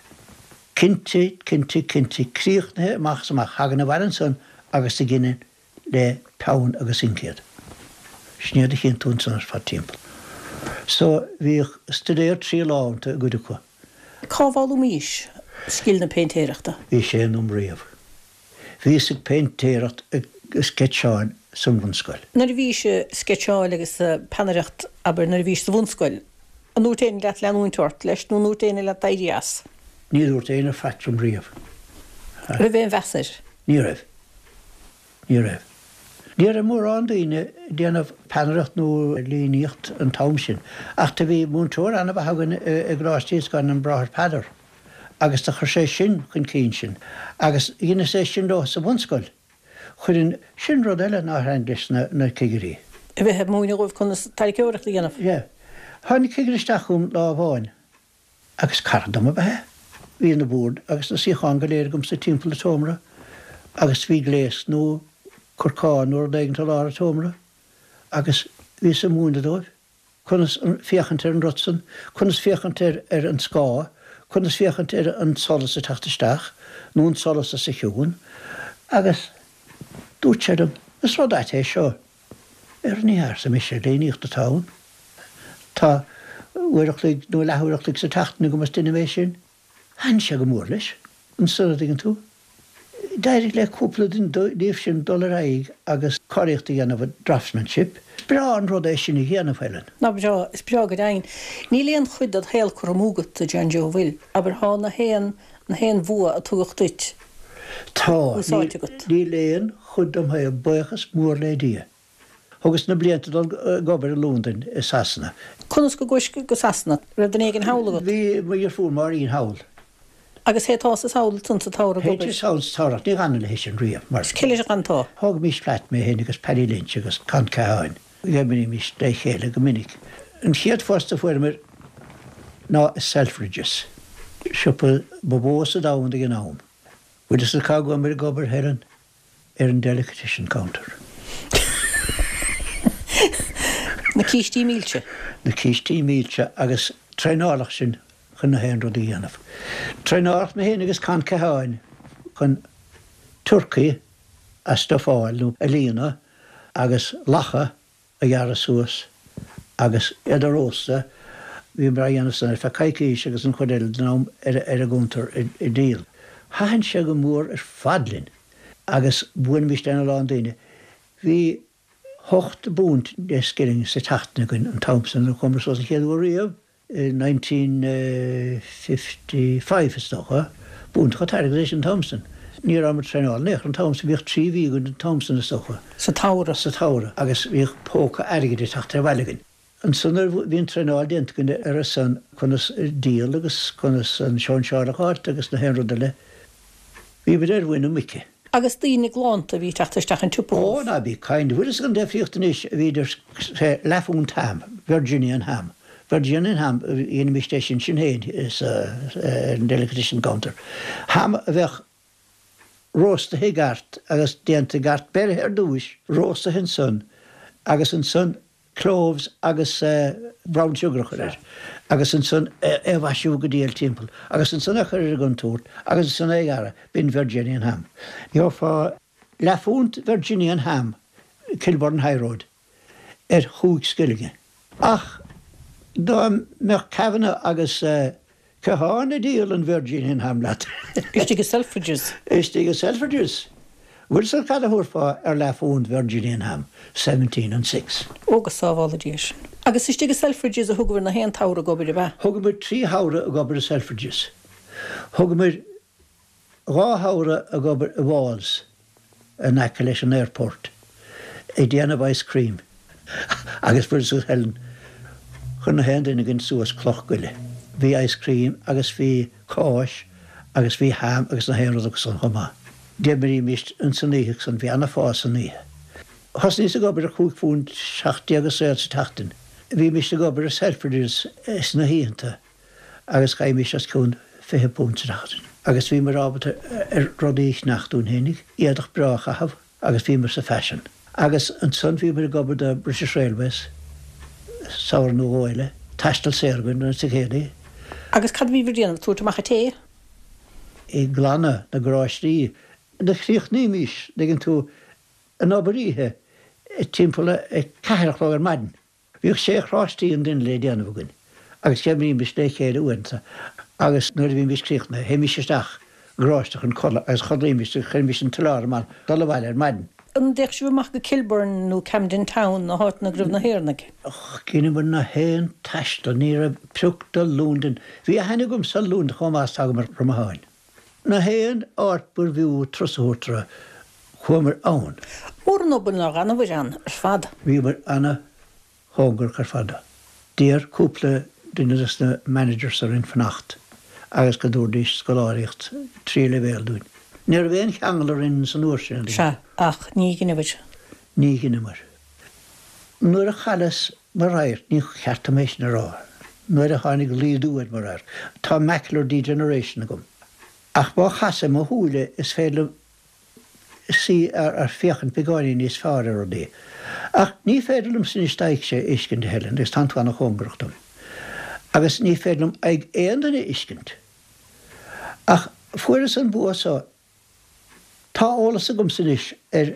Cinnte, cinnte, cinnte, críochnathe amach samach hagan na bharan sun agus tá gine le peann agus incéad. Snéad a chin tún san ar fad timppel. So bhí studéir trí láanta go go. Cábháilú míis Skill na peintéireachta. Bhí sé an riamh. Bhí sig peintéireacht sketcháin san bhunscoil. Nar bhí se sketcháil agus panaireacht aber nar bhí sa bhunscoil. An útéin leat leanúintort leis nó útéine le dairias. Ní úirt éana fatrum riamh. Ra bhéon vesir. Ní raibh. Ní raibh. Ní raibh mór an daoine déanamh panaireacht nó líníocht an tam sin. Ach tá bhí múntóir anna bh hagann a grástíos gan an brathir padar. Agus tá chu sé sin chun cín sin. Agus dhéana sé sin dó sa bhunscoil. Chuirn sin rud eile ná hanglis na cigirí. A bheit heb múine roibh chun tairceoireachta dhéanamh. Ié. Tháinig cigiristeachúm lá bháin. Agus cardam a bheit. Bhí na búd agus na síáin go léir gom sa timppla a tómra. Agus bhí léas nó curcáin nó dagan tal á a tómra. Agus bhí sa múna dóibh. Chunas fiochantar an rotsan, chunas fiochantar ar an scá, chunas fiochantar an solas a tachtasteach, nó an solas a sa hiún. Agus dúteadm, is rud é seo. Ar níhar sa mis sé léíocht a tán. Tá uireachtaigh nó lethúireachtaigh sa tachtna go mas duine mé sin. Han se go mór leis, an sulla an tú. Deireadh le cúpla den díobh sin dullar aig agus choiríochta dhéanamh draftsmanship. Bra an rud é sin i dhéanamh heilen. Na bra, is bra go dain. Ní léon chuid ad héal chu múgat a John Joe bhfuil, aber há na héan na héan bhua a tugacht duit. Tá, ní léon chud am ha buchas mór le dia. Agus na blianta dul gobar a Lúndain i Sasna. Cunas go gois go Sasna, ra den éigen haula go. Bhí mar fúr mar íon haul. Agus hé tá sa haula tun sa tára gobar. Héidir saoil táracht ní ganna le hééis an riamh mar. Ciile a gantá. Thg mís fleat mé héna agus Paddy Lynch agus Con Caháin. Gheiminí mís dé chéile go minic. An chiad fásta fuair ná Selfridges. Siúpa bobós a dáhanda gan nám. Bhuiidir sa cágu mar gobar heran ar an delicatessen counter. Na cíistí mílte. Na cíistí mílte agus treinálaach sin chun na héan rud a dhéanamh. Treinálaach na héana agus Con Caháin chun Turcaí a stofáil nó a líana agus lacha a dhearra suas agus iadirósta bhí mar dhéanamh san ar fe caiicíis agus an chuidir dnám ar a gúntar i díal. Thahann se go mór ar fadlinn agus buin mis déna lá an daine. Bhí hocht búnt de skilling sa tachtna gon an Thompson a chumar sos a chéadú riamh in nineteen fifty-five is doch, búnt chu tairg éis an Thompson. Ní amar treináil nech an Thompson bhíoh trí bhí gon an Thompson is doch. Sa tára. Sa tára agus bhíoh póca airgid i tacht ar bheiligin. An sunar bhíon treináil déint gon ar a san chunas díal agus chunas an Seán Seán Hart agus na henrada le. Bhí bid ar bhain mice. Agus tíine glánta bhí teachtasteach an túpa. Ó, na bhí kind. Bhuidir gan defriochttanis bhíidir lefún ham, Virginian ham. Virginian ham, íon mistéisisin sin héad is an delicatessen counter. Ham a bheith rósta hé gart agus déanta gart berthe ar dúis, rósta hin sun, agus an sun cloves agus brown sugar chuir, agus an sun éhhaisiú go díal timppel, agus an sun a chuir gon túirt, agus an sun é gara bin Virginian ham. Jó fá lefúnt Virginian ham, Kilburn High Road, ar chúig skillige. Ach, dá me Cavanagh agus Caháin a díal an Virginian ham leat. Istíige Selfridges. Istíige Selfridges. Bhuiir sa cad a thuirfá ar lefúnt Virginian ham, seventeen and six. Ógus sábhála díos. Agus istíige Selfridges a thugabhar na héan tára gobar i bheith. Thugabhar trí hára a gobar a Selfridges. Thugabhar rá hára a gobar a Walls a naca leis an airport. É déanamh ice cream. Agus bhuiir sa Helen chun na héan duine gin suas cloch goile. Bhí ice cream agus bhí cáis agus bhí ham agus na héan agus an chumá. Démarí mist an saníigh san bhí anna fás san níhe. Has níos a gobar a chúig fún seachtaí agus séir sa tachtain. Bhí mist a gobar a Selfridges is na híanta agus cai mis as cún fithe púnt sa tachtain. Agus bhí mar ábata ar rodíich nachtún hénig, iadach brach a haf, agus bhí mar sa fashion. Agus an son bhí mar a gobar de British Railways, saoir nó óile, taistal séirgun an sa chéadaí. Agus cad bhí bhíanamh túirta macha té? I glanna na gráistí. Na chríoch ní mis, degin tú an obaríthe timppla ceirech lágar maidin. Bhíoh sé chráistí an din le déanamh gin. agus ce bhí bis lé chéad uanta, agus nuair a bhín biscríochna, hé misteach gráisteach an chola agus chodléimiiste chu mis an talár má dal bhile ar maidin. An deich siúach go Kilburn nó Camden Town na háit na gribh na héirnach. Och, cinebun na héin teiste ní a pruachta lúndin. Bhí a hena gom sa lúnd chomás tag mar from a háin. Na héin árbur bhíú trosútra chumar ann. Mór an obail ná anna bhir an ar fad. Bhí mar anna hágur car fada. Díar cúpla duine na managers ar in fannacht, agus go dúirdís scoláiríocht trí le bhéal dúin. Níor bhéon cheangalar in san uair sin. Se, ach, ní gine bhir. Ní gine mar. Nuair a chalas mar rair, ní cheartta méis na rá. Nuair a tháinig líadúid mar rair. Tá macular degeneration a gom. Ach bá chasa má húile is féile sí ar, ar fiochan pegáiní níos fearr ar dé. Ach ní féidirlum sin isteig sé iscin de helen, is tantuána chóngrachtam. Agus ní féidirlum ag éandaine iscint. Ach fuair an buasá, tá ólas a gom sin is ar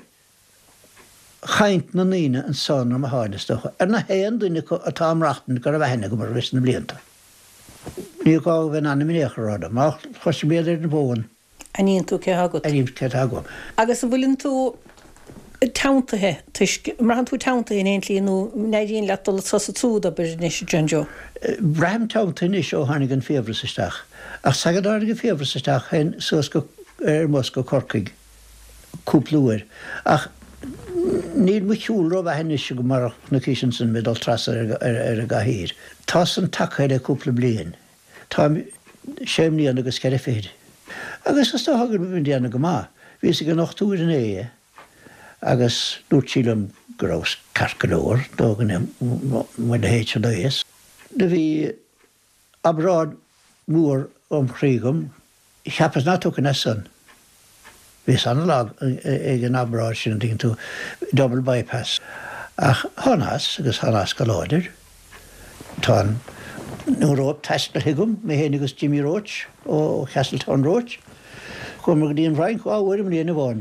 chaint na níine an sána am a háinestocha, ar na héan duine atá amreachtain go a bheithena go mar ris na blianta. Ní gá bhein anna minéach ráda, má chuis béad ar na bóin. A níon tú ce agat. A níon ce agam. Agus a bhfuilinn tú tauntathe, mar an tú tauntathe in éontlí nó néiríon letal sosa túda beir níos John Joe. Braham tauntathe níos ó tháinig an féhras isteach. Ach sagadáir go féhras isteach hen sos go ar mos go corcaig cúplúir. Ach níl mu ciúil roh a henne go mar na císin san midal tras ar a gahír. Tá san tachaid a cúpla blian. Tá séimníon agus ceir féid. Agus is tá hagur bhín déanana go má. Bhí go nachtúir in é, agus dúirtílam grós carcalóir, dógan mu a héit se dhéas. De bhí abrád múr om chrígum, cheappas ná tú gan san. Bhís anna lag ag an abrád sin dín tú double bypass. Ach tháinas agus tháinas go láidir. Tá nó róp teistal higum, mé héana agus Jimmy Roach ó Castleton Roach. Chumar go dtíon bhrain áhfuir am líana bháin.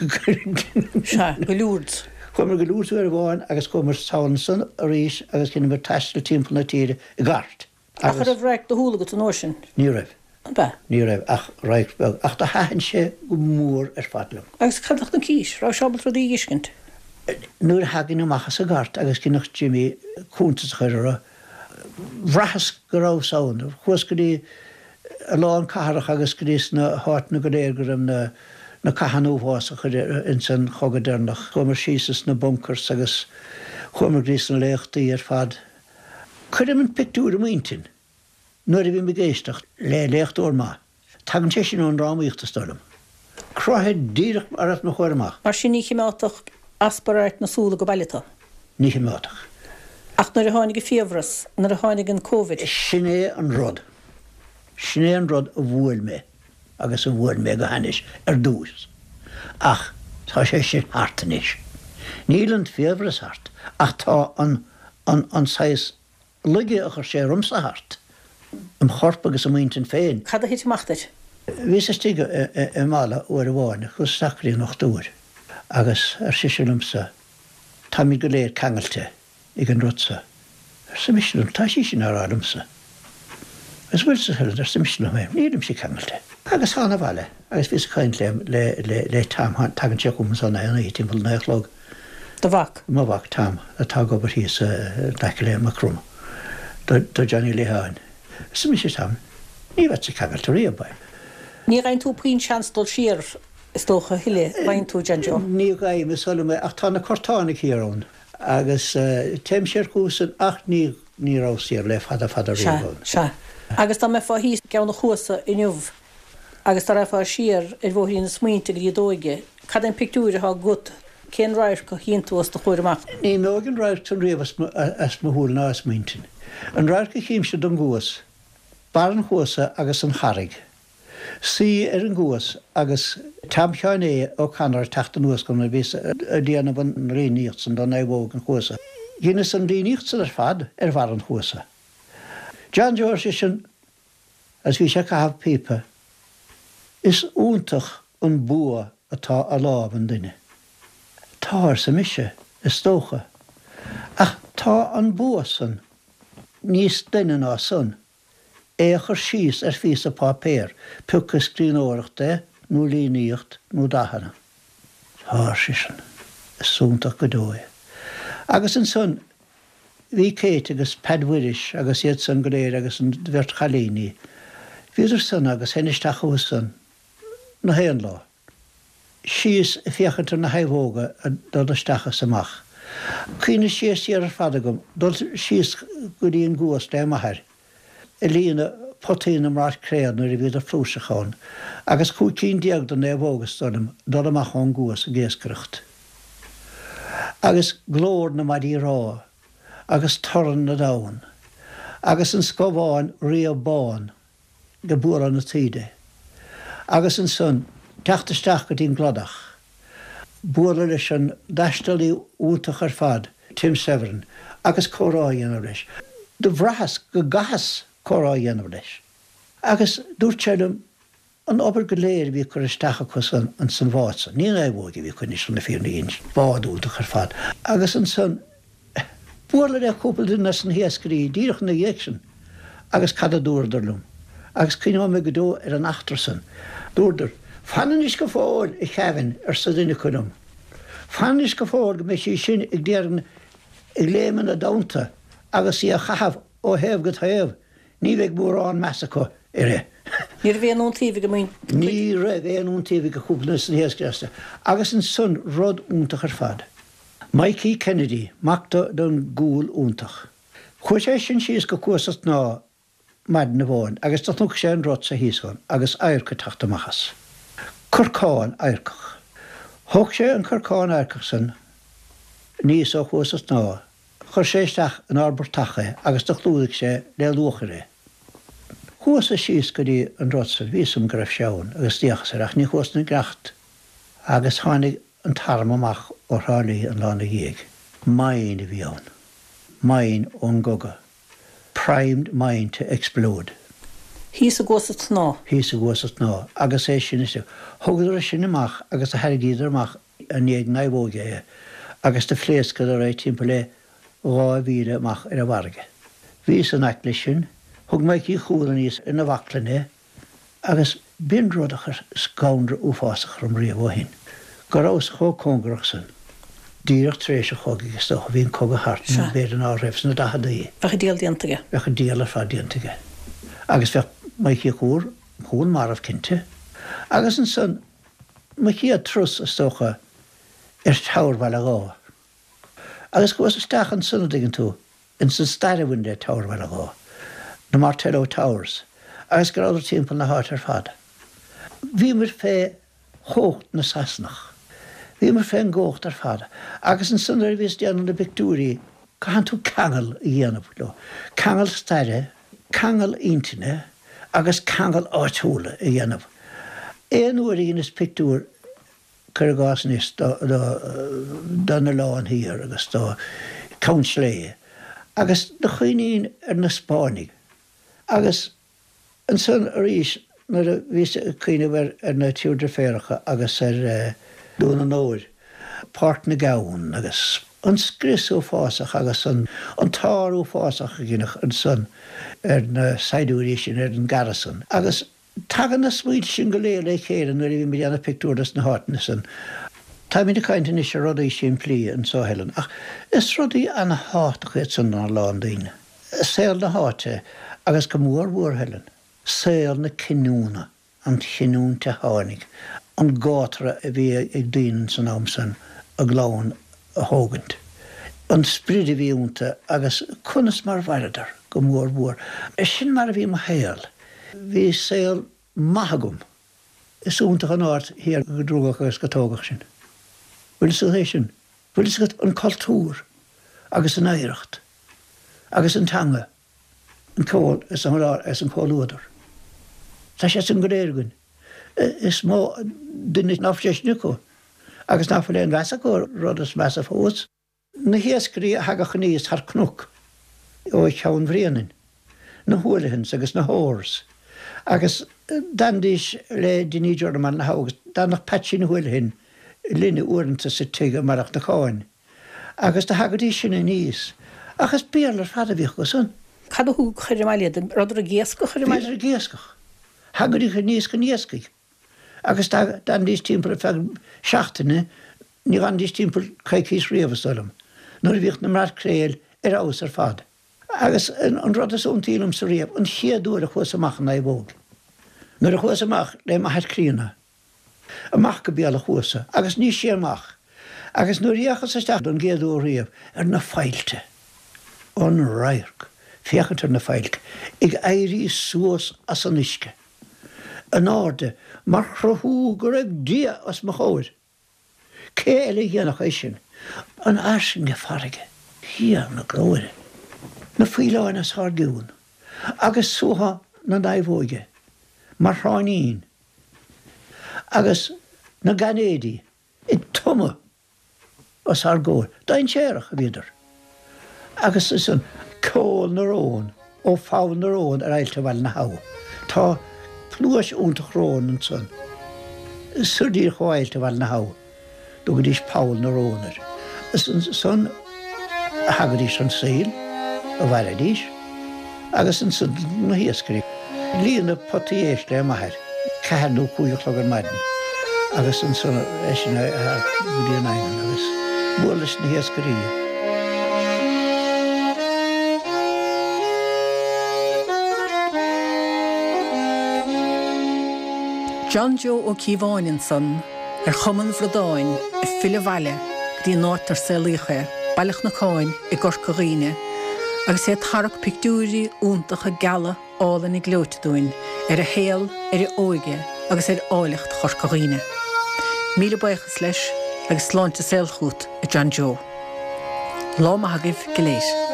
Se, go lúrd. Chumar go lúrd ar bháin agus chumar Townsend a rís agus cinna mar teistal timp na tíre i gart. Ach ar a bhreacht do húlagat an orsin. Ní raibh. Ba. Ní raibh ach raibh beg. Ach tá haann sé go mór ar fadlam. Agus cadach na cís, rá seabal tro dí iscint. Nuair hagin amachchas a gart agus cinnach Jimmy cúntas chuire bhrachas go rá saoin. Chuas go dtí a lán caharach agus go dtís na háitna go éirgurim na na cahanúhása chuir in san chogadernach. Chumar síosas na bunkers agus chumar grís na léchtaí ar fad. Chuirim an pictúr a muintin. Nuair a bhín begéisteach le léchtúir má. Tagan sé sin an rámíochtta stolam. Croithe díreach ar at na chuir amach. Mar sin ní chimeátach asparáit na súla go bailitá. Ní chimeátach. Ach nuair a tháinig go fiomhras, nuair a tháinig an Covid. Sin é an rud. Sin é an rud a bhfuil mé, agus a bhfuil mé go hanis ar dús. Ach, tá sé sin hartanis. Níl an fiomhras hart, ach tá an an an sais luige a chu sé rumsa hart. Am chorp agus a muintin féin. Cad a hit machtar? Vís is tíige i mála uair a bháin, chus sacrí nach dúir. Agus ar sisilumsa, tá mi go léir cangalte ag an rutsa. Ar sa misilum, tá sí sin ar álamsa. As bhfuil sa hil ar sa misilum mé, nílim sí cangalte. Agus hána bhile, agus vís a chaint le le tam tagan teachum sanna ana í timpil na echlog. Da bhac? Má bhac tam, a tá gobar hí sa daci le macrum. Do Johnny Leháin. Sa mis tam, ní bheit sa cangalte rí a baim. Ní rain tú puin seanstal siar is tócha hiile, rain tú John Joe? Ní gaim is solum ach tá na cortánig hírón. Agus téim sér cúsan ach ní ní rá siar le fada fada ríomhán. Se, agus tá me fá hís ceann na chuasa inniuh. Agus tá raibh fá siar ar bhóirí na smaointe go dóige. Cad an pictúra há gut, cén ráir go híon tú as do chuir amach? Ní megan ráir tún riamh as mo húil ná as maintin. An ráir go chéim se don gúas, bar an chuasa agus an charig. Sí ar an gúas agus tamseáin é ó canar teachta nuas go na bhís a díanamh an réíocht san don éhóg an chuasa. Dhéanaine san réíocht san ar fad ar bhar an chuasa. John George sin as bhí sé cahabh pipa is úntach an bua atá a láb an duine. Tá sa mise is tócha. Ach tá an bua san níos duine ná son. É chur síos ar fís a pápéir, puchas scríóireachta, nó líníocht, nó dahanana. Thá sisan, súntaach go dói. Agus an son, bhí céit agus pedhuiris agus iad san gréir agus an bhirt chalíní. Bhíidir son agus henisteach ó son na héan lá. Síos fiochantar na haimhóga a dod istechas amach. Cíine síos ar ar fada gom, dul síos go dtíon gúas le maithir. I lína potína mar créannar i bhíidir flúsachán, agus cú cín diaag don éhógas dodam, dod amach an gúas a géascrucht. Agus glór na maidí rá, agus toran na dáin, agus an scobháin riabháin go búr an na tíide. Agus an son, teachtasteach go dtín gladach. Búr leis an daistalí útach ar fad, Tim Severin, agus chorá dhéanamh leis. Do bhrahas go gahas chorá dhéanamh leis. Agus dúirteilm an obair go léir bhí chur isteach chus an san bhása. Ní éhógi bhí chuine san na fíorna inch, bád útach ar fad. Agus an son, búr le cúpla duine san héascarí, díreach na dhéicsin, agus cad a dúrdarlum. Agus cíine me go dó ar an achtarsan. Dúrdar, fannan is go fáil i cheann ar sa duine chunum. Fannan is go fáil go mé sí sin ag déarn ag léman a dánta agus í a chahabh ó hebh go taobh. Ní bheith búrán measacha i ré. Ní ra bhéanún tíomh go mún? Ní ra bhéanún tíomh go cúpla san héascreasta. Agus an son rud úntach ar fad. Mikey Kennedy, macta don gúil úntach. Chuir sé sin síos go cuasat ná maid na bháin, agus tatnúch sé an rot sa híosán, agus airca tachtamachas. Curcáin aircach. Thug sé an curcáin aircach san, níos ó chuasat ná, chur séisteach an arbortacha, agus dochlúdig sé le luacharé. Chuas a síos go dtí an rot sa vísum go raibh seán, agus díachas arach ní chuas na gracht, agus tháinig an tarm amach ó rálaí an lána dhéag. Main a bhí ann. Main ón goga. Primed mind to explode. Hís a gosat ná. Hís a gosat ná. Agus é sin is thugad sin amach agus a hergíidir amach a néag naibhóga é. Agus de phléasca a réit timp le rá bhíre amach ar a bharge. Bhí san eicla sin, thug maiid í chúla níos ina bhaclané, agus bindródachar scándra uafásach rom riamhhin. Gorás chó cóngrach san. Díreach tréis a chógi gus doch bhíon cóga hart na béad an áhrefs na dahadaí. Bhecha díal diantaige? Bhecha díal ar fad diantaige. Agus bheith maiid í chór, chún marmh cinnte. Agus an son, maiid í a trus a stocha ar tair bhil a gá. Agus go was a steach an sunna digan tú, in san stairhhain de tair bhil a gá. Na Martello Towers. Agus go áidir timp na háit ar fad. Bhí mar fé chócht na sasnach. Bhí mar féin ggócht ar fada. Agus an sunar bhís déanana na Victúrí, cahan tú cangal i dhéanamh le. Cangal staire, cangal intine, agus cangal áitiúla i dhéanamh. Éon uair íon is pictúr chur gás níos don na láin híar agus do Counchlé. Agus na chuoinín ar na Spáinnig. Agus an sun a rís nar a bhís chuoine bhar ar na tíúrdar féracha agus ar dún an óir, páirt na gabhain agus an scrisú fásach agus an tarú fásach a gginach an son ar na saidúí sin ar an garrison. Agus tagan na smuid sin go léir le chéan ar bhí medianna pictúras na háitna san. Tá mí na caiinte is a rudaí sin plí an sóhélan. Ach, is rudaí an háach éit san ná lán daoine. Saol na háte agus go mór bhuairhelan. Saol na cinúna, an cinún te hánig. An gátra a bhí ag daoine san amsan a glán a thógant. An spríd a bhí únta agus chunas mar bhairidar go mór bhuair. Is sin mar a bhí mo héal. Bhí saol maithagum. Is únta an áirt hir go drúgach agus go tógach sin. Bhfuil is é sin. Bhfuil is an cultúr agus an éireacht agus an tanga an cóil is an cóilúadar. Tá sé san go réirgann. Is mó duine náfséisniú agus náfa léon bheasa go rudas measa fós. Na héascarí a hagach níos th cnúc ó teann bhríanaan, na hualahans agus na hórs. Agus dandís le duine Jordan na hagus, danach patsin na hualahin linne uanta sa tuige marach na cháin. Agus de hagadí sin na níos. Agus béarlar fada bhíoch go son. Cadú chuir maiile rudra géasco chuir Beidir a géascach. Hagur í chu níos go níoscaig. Agus tá dan dís timppla fe seachtainna ní gan dís timppla caicís riamhastalm. Nuair a bhíocht na marcréil ar ás ar fad. Agus an rud is úntílam sa riamh an chiaadúir a chuas amach na bhóg. Nuair a chuas amach le maithir crína. Amach go béal a chuasa, agus ní sé amach. Agus nuair íochas isteach an géadú riamh ar na feilte. An rairc, féchatar na feilte, ag éirí suas as an isce. An áde, mar chrathú gur ag dia as ma chóir. Cé eile dhéanach é sin, an airsin farige, híar na glóire. Na fuileáin as thar-giún, agus suha na daimhóige, mar thráinín. Agus na ganédi, i tuma as thar-góir, dain séireach a bhíidir. Agus is an cóil na rón, ó fáin na rón ar ailte bhil na hau. Tá pluas úntach rón an son. Surdír chháilte bhil na hau, dúgad ís páil na rónar. Is an son hagad ís an síl, a bhile ís, agus an son na hiascarí. Líana potíéis le maithir, cehanú cúiach an maidin. Agus an son eisiau a bhí an ainan, agus bhualas na hiascarí. John Joe ó Cíomháin san ar chuman bhradáin i file bhaile dí nátar sa líche bailach na cáin i gorcaghine agus é tarach pictúrí úntacha gala álan i glóteúin ar a héal ar i óige agus ar áilecht chorcaghine. Míle baichas leis agus sláinte selchút i John Joe. Lá maithagibh go léir.